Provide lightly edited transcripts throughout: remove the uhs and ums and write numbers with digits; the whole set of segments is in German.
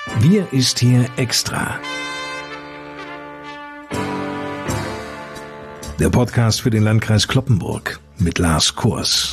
Wir ist hier extra. Der Podcast für den Landkreis Cloppenburg mit Lars Kurs.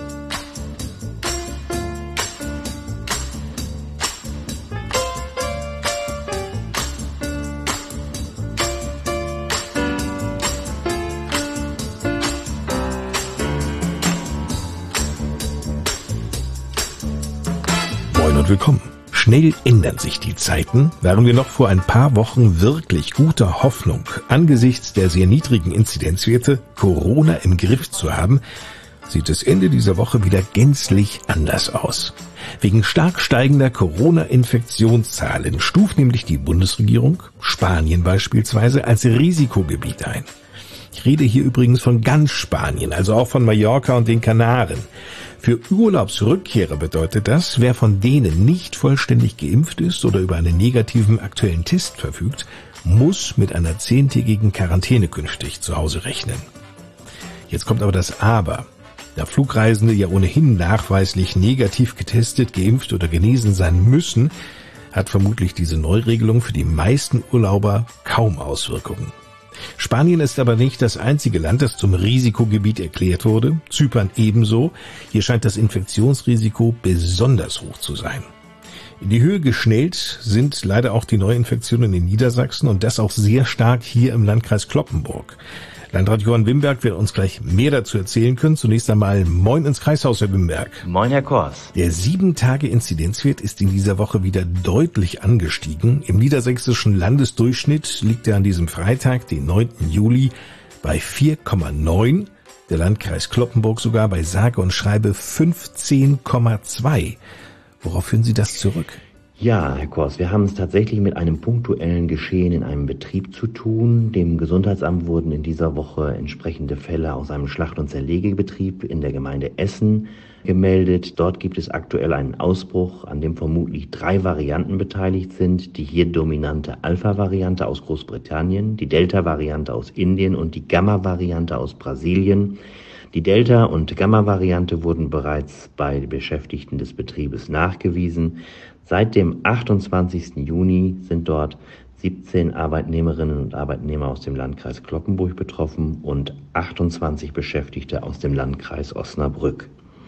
Moin und willkommen. Schnell ändern sich die Zeiten. Waren wir noch vor ein paar Wochen wirklich guter Hoffnung, angesichts der sehr niedrigen Inzidenzwerte Corona im Griff zu haben, sieht es Ende dieser Woche wieder gänzlich anders aus. Wegen stark steigender Corona-Infektionszahlen stuft nämlich die Bundesregierung, Spanien beispielsweise, als Risikogebiet ein. Ich rede hier übrigens von ganz Spanien, also auch von Mallorca und den Kanaren. Für Urlaubsrückkehrer bedeutet das, wer von denen nicht vollständig geimpft ist oder über einen negativen aktuellen Test verfügt, muss mit einer 10-tägigen Quarantäne künftig zu Hause rechnen. Jetzt kommt aber das Aber. Da Flugreisende ja ohnehin nachweislich negativ getestet, geimpft oder genesen sein müssen, hat vermutlich diese Neuregelung für die meisten Urlauber kaum Auswirkungen. Spanien ist aber nicht das einzige Land, das zum Risikogebiet erklärt wurde. Zypern ebenso. Hier scheint das Infektionsrisiko besonders hoch zu sein. In die Höhe geschnellt sind leider auch die Neuinfektionen in Niedersachsen und das auch sehr stark hier im Landkreis Cloppenburg. Landrat Johann Wimberg wird uns gleich mehr dazu erzählen können. Zunächst einmal Moin ins Kreishaus, Herr Wimberg. Moin, Herr Kors. Der 7-Tage-Inzidenzwert ist in dieser Woche wieder deutlich angestiegen. Im niedersächsischen Landesdurchschnitt liegt er an diesem Freitag, den 9. Juli, bei 4,9. Der Landkreis Cloppenburg sogar bei sage und schreibe 15,2. Worauf führen Sie das zurück? Ja, Herr Kors, wir haben es tatsächlich mit einem punktuellen Geschehen in einem Betrieb zu tun. Dem Gesundheitsamt wurden in dieser Woche entsprechende Fälle aus einem Schlacht- und Zerlegebetrieb in der Gemeinde Essen gemeldet. Dort gibt es aktuell einen Ausbruch, an dem vermutlich 3 Varianten beteiligt sind. Die hier dominante Alpha-Variante aus Großbritannien, die Delta-Variante aus Indien und die Gamma-Variante aus Brasilien. Die Delta- und Gamma-Variante wurden bereits bei Beschäftigten des Betriebes nachgewiesen. Seit dem 28. Juni sind dort 17 Arbeitnehmerinnen und Arbeitnehmer aus dem Landkreis Cloppenburg betroffen und 28 Beschäftigte aus dem Landkreis Osnabrück.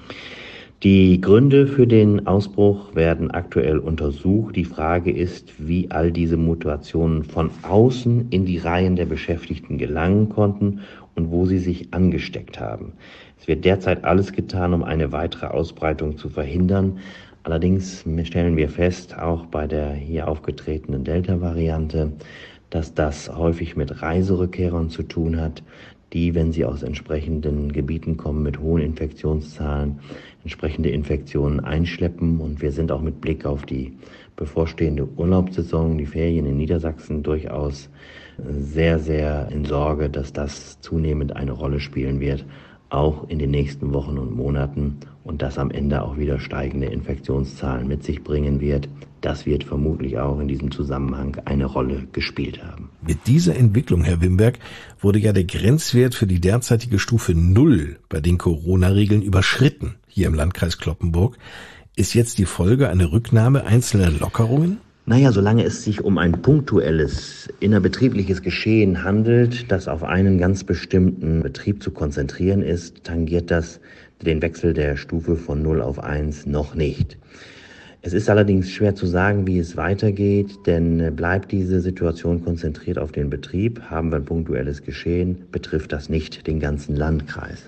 Die Gründe für den Ausbruch werden aktuell untersucht. Die Frage ist, wie all diese Mutationen von außen in die Reihen der Beschäftigten gelangen konnten und wo sie sich angesteckt haben. Es wird derzeit alles getan, um eine weitere Ausbreitung zu verhindern. Allerdings stellen wir fest, auch bei der hier aufgetretenen Delta-Variante, dass das häufig mit Reiserückkehrern zu tun hat, die, wenn sie aus entsprechenden Gebieten kommen mit hohen Infektionszahlen, entsprechende Infektionen einschleppen. Und wir sind auch mit Blick auf die bevorstehende Urlaubssaison, die Ferien in Niedersachsen, durchaus sehr, sehr in Sorge, dass das zunehmend eine Rolle spielen wird, auch in den nächsten Wochen und Monaten, und das am Ende auch wieder steigende Infektionszahlen mit sich bringen wird. Das wird vermutlich auch in diesem Zusammenhang eine Rolle gespielt haben. Mit dieser Entwicklung, Herr Wimberg, wurde ja der Grenzwert für die derzeitige Stufe 0 bei den Corona-Regeln überschritten, hier im Landkreis Cloppenburg. Ist jetzt die Folge eine Rücknahme einzelner Lockerungen? Naja, solange es sich um ein punktuelles, innerbetriebliches Geschehen handelt, das auf einen ganz bestimmten Betrieb zu konzentrieren ist, tangiert das den Wechsel der Stufe von 0 auf 1 noch nicht. Es ist allerdings schwer zu sagen, wie es weitergeht, denn bleibt diese Situation konzentriert auf den Betrieb, haben wir ein punktuelles Geschehen, betrifft das nicht den ganzen Landkreis.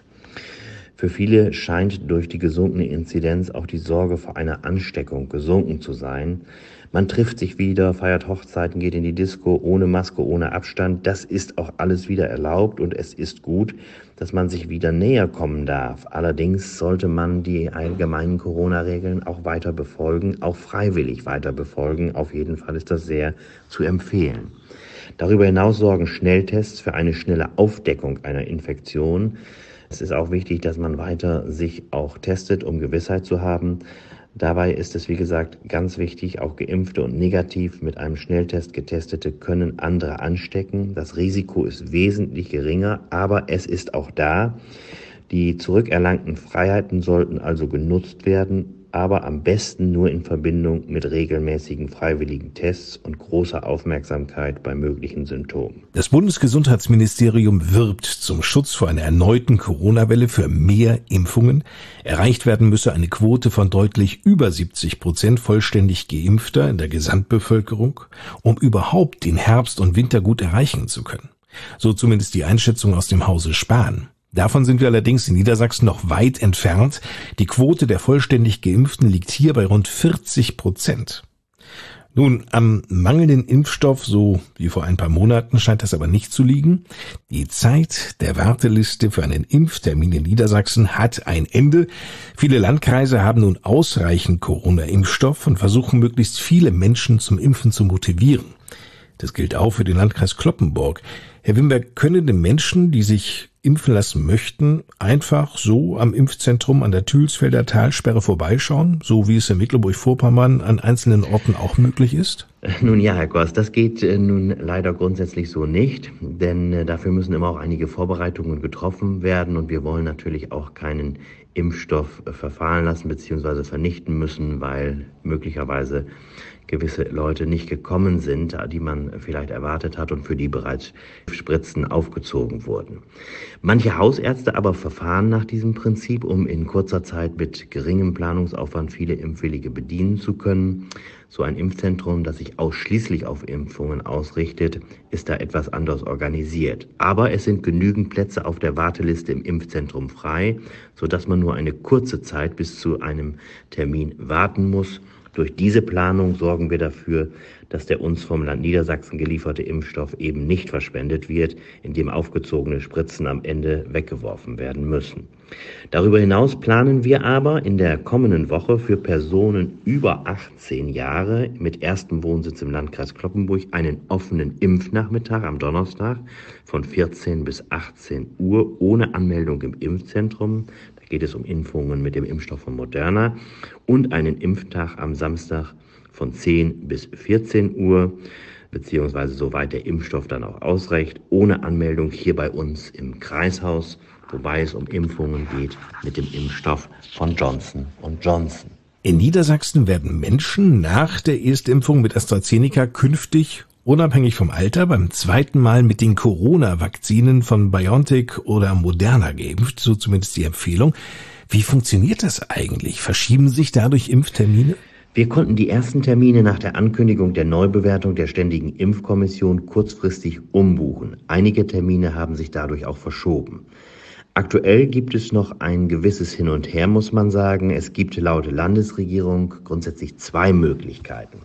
Für viele scheint durch die gesunkene Inzidenz auch die Sorge vor einer Ansteckung gesunken zu sein. Man trifft sich wieder, feiert Hochzeiten, geht in die Disco, ohne Maske, ohne Abstand. Das ist auch alles wieder erlaubt und es ist gut, dass man sich wieder näher kommen darf. Allerdings sollte man die allgemeinen Corona-Regeln auch weiter befolgen, auch freiwillig weiter befolgen. Auf jeden Fall ist das sehr zu empfehlen. Darüber hinaus sorgen Schnelltests für eine schnelle Aufdeckung einer Infektion. Es ist auch wichtig, dass man weiter sich auch testet, um Gewissheit zu haben. Dabei ist es, wie gesagt, ganz wichtig, auch Geimpfte und negativ mit einem Schnelltest Getestete können andere anstecken. Das Risiko ist wesentlich geringer, aber es ist auch da. Die zurückerlangten Freiheiten sollten also genutzt werden, aber am besten nur in Verbindung mit regelmäßigen freiwilligen Tests und großer Aufmerksamkeit bei möglichen Symptomen. Das Bundesgesundheitsministerium wirbt zum Schutz vor einer erneuten Corona-Welle für mehr Impfungen. Erreicht werden müsse eine Quote von deutlich über 70% vollständig Geimpfter in der Gesamtbevölkerung, um überhaupt den Herbst und Winter gut erreichen zu können. So zumindest die Einschätzung aus dem Hause Spahn. Davon sind wir allerdings in Niedersachsen noch weit entfernt. Die Quote der vollständig Geimpften liegt hier bei rund 40%. Nun, am mangelnden Impfstoff, so wie vor ein paar Monaten, scheint das aber nicht zu liegen. Die Zeit der Warteliste für einen Impftermin in Niedersachsen hat ein Ende. Viele Landkreise haben nun ausreichend Corona-Impfstoff und versuchen möglichst viele Menschen zum Impfen zu motivieren. Das gilt auch für den Landkreis Cloppenburg. Herr Wimberg, können die Menschen, die sich impfen lassen möchten, einfach so am Impfzentrum an der Thülsfelder Talsperre vorbeischauen, so wie es in Mecklenburg-Vorpommern an einzelnen Orten auch möglich ist? Nun ja, Herr Goss, das geht nun leider grundsätzlich so nicht, denn dafür müssen immer auch einige Vorbereitungen getroffen werden und wir wollen natürlich auch keinen Impfstoff verfallen lassen bzw. vernichten müssen, weil möglicherweise gewisse Leute nicht gekommen sind, die man vielleicht erwartet hat und für die bereits Spritzen aufgezogen wurden. Manche Hausärzte aber verfahren nach diesem Prinzip, um in kurzer Zeit mit geringem Planungsaufwand viele Impfwillige bedienen zu können. So ein Impfzentrum, das sich ausschließlich auf Impfungen ausrichtet, ist da etwas anders organisiert. Aber es sind genügend Plätze auf der Warteliste im Impfzentrum frei, sodass man nur eine kurze Zeit bis zu einem Termin warten muss. Durch diese Planung sorgen wir dafür, dass der uns vom Land Niedersachsen gelieferte Impfstoff eben nicht verschwendet wird, indem aufgezogene Spritzen am Ende weggeworfen werden müssen. Darüber hinaus planen wir aber in der kommenden Woche für Personen über 18 Jahre mit erstem Wohnsitz im Landkreis Cloppenburg einen offenen Impfnachmittag am Donnerstag von 14 bis 18 Uhr ohne Anmeldung im Impfzentrum. Geht es um Impfungen mit dem Impfstoff von Moderna und einen Impftag am Samstag von 10 bis 14 Uhr, beziehungsweise soweit der Impfstoff dann auch ausreicht, ohne Anmeldung hier bei uns im Kreishaus, wobei es um Impfungen geht mit dem Impfstoff von Johnson & Johnson. In Niedersachsen werden Menschen nach der Erstimpfung mit AstraZeneca künftig unabhängig vom Alter beim zweiten Mal mit den Corona-Vakzinen von BioNTech oder Moderna geimpft, so zumindest die Empfehlung. Wie funktioniert das eigentlich? Verschieben sich dadurch Impftermine? Wir konnten die ersten Termine nach der Ankündigung der Neubewertung der Ständigen Impfkommission kurzfristig umbuchen. Einige Termine haben sich dadurch auch verschoben. Aktuell gibt es noch ein gewisses Hin und Her, muss man sagen. Es gibt laut Landesregierung grundsätzlich zwei Möglichkeiten.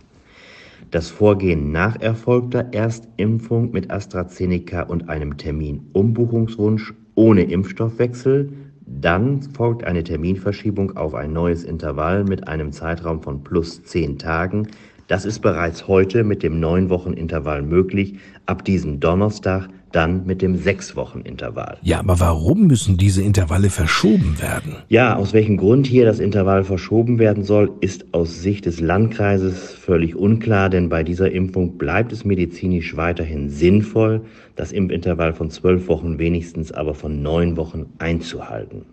Das Vorgehen nach erfolgter Erstimpfung mit AstraZeneca und einem Terminumbuchungswunsch ohne Impfstoffwechsel. Dann folgt eine Terminverschiebung auf ein neues Intervall mit einem Zeitraum von plus 10 Tagen. Das ist bereits heute mit dem 9-Wochen-Intervall möglich, ab diesem Donnerstag dann mit dem 6-Wochen-Intervall. Ja, aber warum müssen diese Intervalle verschoben werden? Ja, aus welchem Grund hier das Intervall verschoben werden soll, ist aus Sicht des Landkreises völlig unklar, denn bei dieser Impfung bleibt es medizinisch weiterhin sinnvoll, das Impfintervall von 12 Wochen wenigstens aber von 9 Wochen einzuhalten.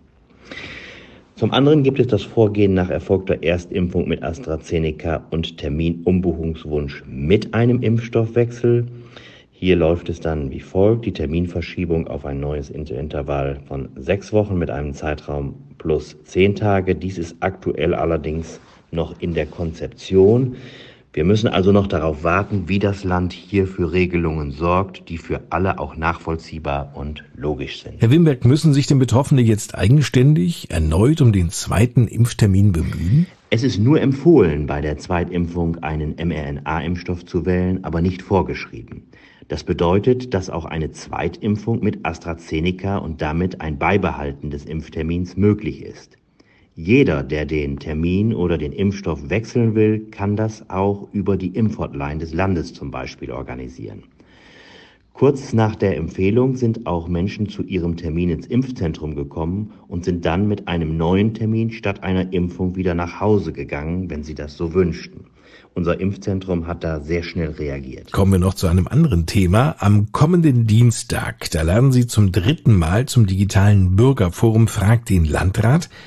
Zum anderen gibt es das Vorgehen nach erfolgter Erstimpfung mit AstraZeneca und Terminumbuchungswunsch mit einem Impfstoffwechsel. Hier läuft es dann wie folgt: die Terminverschiebung auf ein neues Intervall von 6 Wochen mit einem Zeitraum plus 10 Tage. Dies ist aktuell allerdings noch in der Konzeption. Wir müssen also noch darauf warten, wie das Land hier für Regelungen sorgt, die für alle auch nachvollziehbar und logisch sind. Herr Wimberg, müssen sich denn Betroffene jetzt eigenständig erneut um den zweiten Impftermin bemühen? Es ist nur empfohlen, bei der Zweitimpfung einen mRNA-Impfstoff zu wählen, aber nicht vorgeschrieben. Das bedeutet, dass auch eine Zweitimpfung mit AstraZeneca und damit ein Beibehalten des Impftermins möglich ist. Jeder, der den Termin oder den Impfstoff wechseln will, kann das auch über die Impfhotline des Landes zum Beispiel organisieren. Kurz nach der Empfehlung sind auch Menschen zu ihrem Termin ins Impfzentrum gekommen und sind dann mit einem neuen Termin statt einer Impfung wieder nach Hause gegangen, wenn sie das so wünschten. Unser Impfzentrum hat da sehr schnell reagiert. Kommen wir noch zu einem anderen Thema. Am kommenden Dienstag, da laden Sie zum 3. Mal zum digitalen Bürgerforum Frag den Landrat.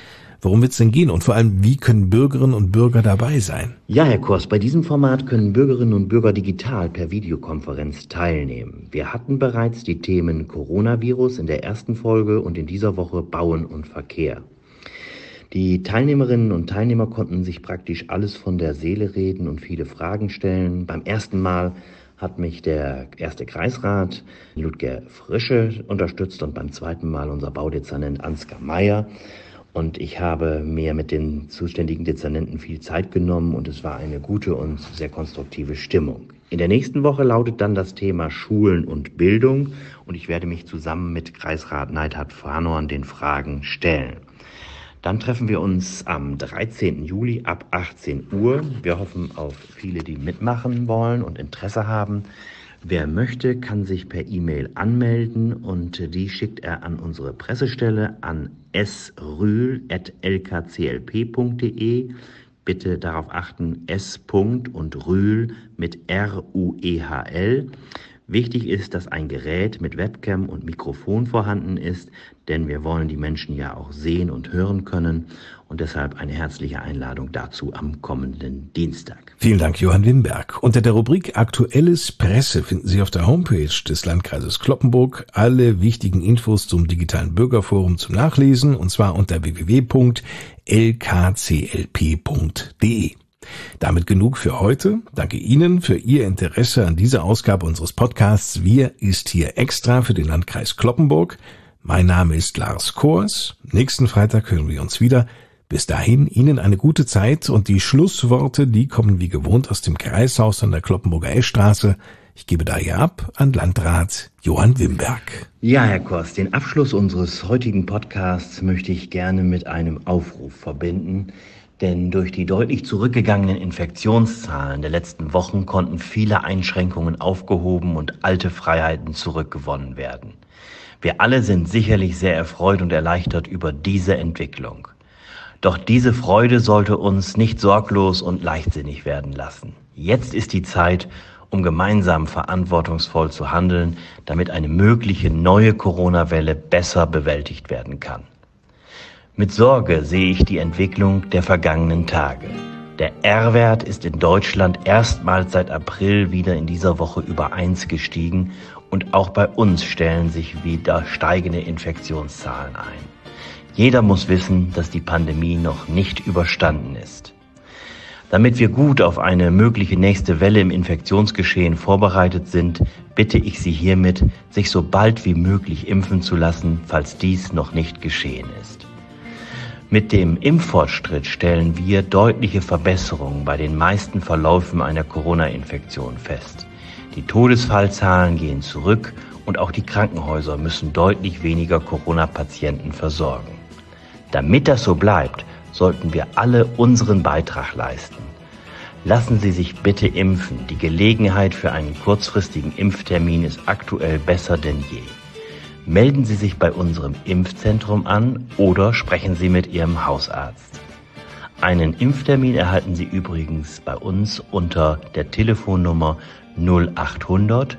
Worum wird es denn gehen und vor allem, wie können Bürgerinnen und Bürger dabei sein? Ja, Herr Kors, bei diesem Format können Bürgerinnen und Bürger digital per Videokonferenz teilnehmen. Wir hatten bereits die Themen Coronavirus in der ersten Folge und in dieser Woche Bauen und Verkehr. Die Teilnehmerinnen und Teilnehmer konnten sich praktisch alles von der Seele reden und viele Fragen stellen. Beim ersten Mal hat mich der erste Kreisrat Ludger Frische unterstützt und beim zweiten Mal unser Baudezernent Ansgar Meyer. Und ich habe mir mit den zuständigen Dezernenten viel Zeit genommen und es war eine gute und sehr konstruktive Stimmung. In der nächsten Woche lautet dann das Thema Schulen und Bildung und ich werde mich zusammen mit Kreisrat Neidhardt Farnorn den Fragen stellen. Dann treffen wir uns am 13. Juli ab 18 Uhr. Wir hoffen auf viele, die mitmachen wollen und Interesse haben. Wer möchte, kann sich per E-Mail anmelden und die schickt er an unsere Pressestelle an srühl@lkclp.de. Bitte darauf achten, S. und Rühl mit R-U-E-H-L. Wichtig ist, dass ein Gerät mit Webcam und Mikrofon vorhanden ist, denn wir wollen die Menschen ja auch sehen und hören können und deshalb eine herzliche Einladung dazu am kommenden Dienstag. Vielen Dank, Johann Wimberg. Unter der Rubrik Aktuelles Presse finden Sie auf der Homepage des Landkreises Cloppenburg alle wichtigen Infos zum digitalen Bürgerforum zum Nachlesen und zwar unter www.lkclp.de. Damit genug für heute. Danke Ihnen für Ihr Interesse an dieser Ausgabe unseres Podcasts. Wir ist hier extra für den Landkreis Cloppenburg. Mein Name ist Lars Kors. Nächsten Freitag hören wir uns wieder. Bis dahin Ihnen eine gute Zeit und die Schlussworte, die kommen wie gewohnt aus dem Kreishaus an der Cloppenburger Eschstraße. Ich gebe daher ab an Landrat Johann Wimberg. Ja, Herr Kors, den Abschluss unseres heutigen Podcasts möchte ich gerne mit einem Aufruf verbinden. Denn durch die deutlich zurückgegangenen Infektionszahlen der letzten Wochen konnten viele Einschränkungen aufgehoben und alte Freiheiten zurückgewonnen werden. Wir alle sind sicherlich sehr erfreut und erleichtert über diese Entwicklung. Doch diese Freude sollte uns nicht sorglos und leichtsinnig werden lassen. Jetzt ist die Zeit, um gemeinsam verantwortungsvoll zu handeln, damit eine mögliche neue Corona-Welle besser bewältigt werden kann. Mit Sorge sehe ich die Entwicklung der vergangenen Tage. Der R-Wert ist in Deutschland erstmals seit April wieder in dieser Woche über 1 gestiegen und auch bei uns stellen sich wieder steigende Infektionszahlen ein. Jeder muss wissen, dass die Pandemie noch nicht überstanden ist. Damit wir gut auf eine mögliche nächste Welle im Infektionsgeschehen vorbereitet sind, bitte ich Sie hiermit, sich so bald wie möglich impfen zu lassen, falls dies noch nicht geschehen ist. Mit dem Impffortschritt stellen wir deutliche Verbesserungen bei den meisten Verläufen einer Corona-Infektion fest. Die Todesfallzahlen gehen zurück und auch die Krankenhäuser müssen deutlich weniger Corona-Patienten versorgen. Damit das so bleibt, sollten wir alle unseren Beitrag leisten. Lassen Sie sich bitte impfen. Die Gelegenheit für einen kurzfristigen Impftermin ist aktuell besser denn je. Melden Sie sich bei unserem Impfzentrum an oder sprechen Sie mit Ihrem Hausarzt. Einen Impftermin erhalten Sie übrigens bei uns unter der Telefonnummer 0800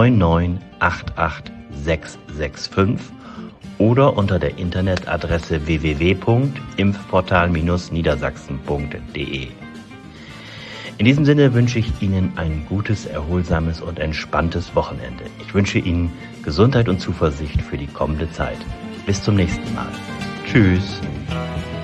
9988 665 oder unter der Internetadresse www.impfportal-niedersachsen.de. In diesem Sinne wünsche ich Ihnen ein gutes, erholsames und entspanntes Wochenende. Ich wünsche Ihnen Gesundheit und Zuversicht für die kommende Zeit. Bis zum nächsten Mal. Tschüss.